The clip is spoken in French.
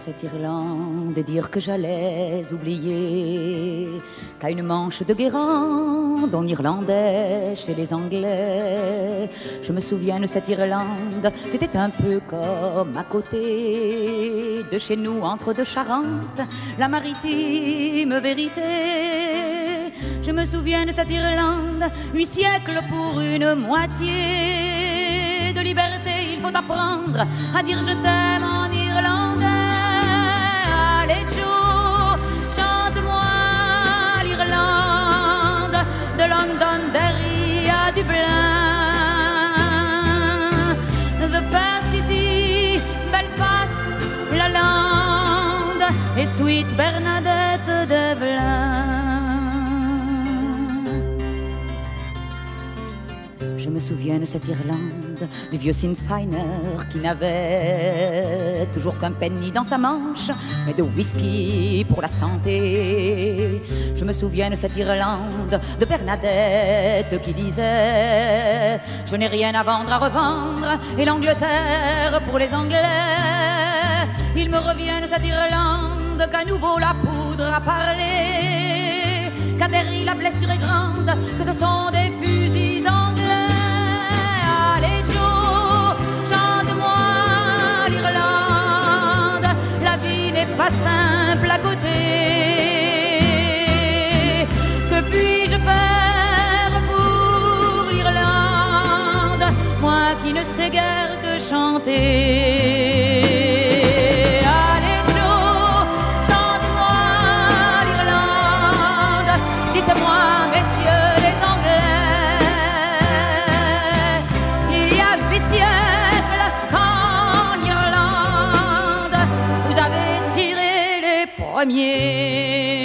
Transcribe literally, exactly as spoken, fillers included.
cette Irlande et dire que j'allais oublier qu'à une manche de Guérande, en irlandais chez les Anglais. Je me souviens de cette Irlande, c'était un peu comme à côté de chez nous, entre deux Charentes, la maritime vérité. Je me souviens de cette Irlande, huit siècles pour une moitié de liberté. Il faut apprendre à dire je t'aime en irlandais. Allez Joe, chante-moi l'Irlande, de Londonderry à Dublin. The fair city, Belfast, la lande et Sweet Bernadette d'Evelyn. Je me souviens de cette Irlande, du vieux Sinn Feiner qui n'avait toujours qu'un penny dans sa manche, mais de whisky pour la santé. Je me souviens de cette Irlande, de Bernadette qui disait « Je n'ai rien à vendre, à revendre, et l'Angleterre pour les Anglais ». Il me revient de cette Irlande qu'à nouveau la poudre a parlé, qu'Aderry la blessure est grande, que ce sont des fusils anglais. Allez Joe, chante-moi l'Irlande, la vie n'est pas simple à côté. Que puis-je faire pour l'Irlande, moi qui ne sais guère que chanter. Dites-moi, messieurs les Anglais, il y a huit siècles en Irlande, vous avez tiré les premiers.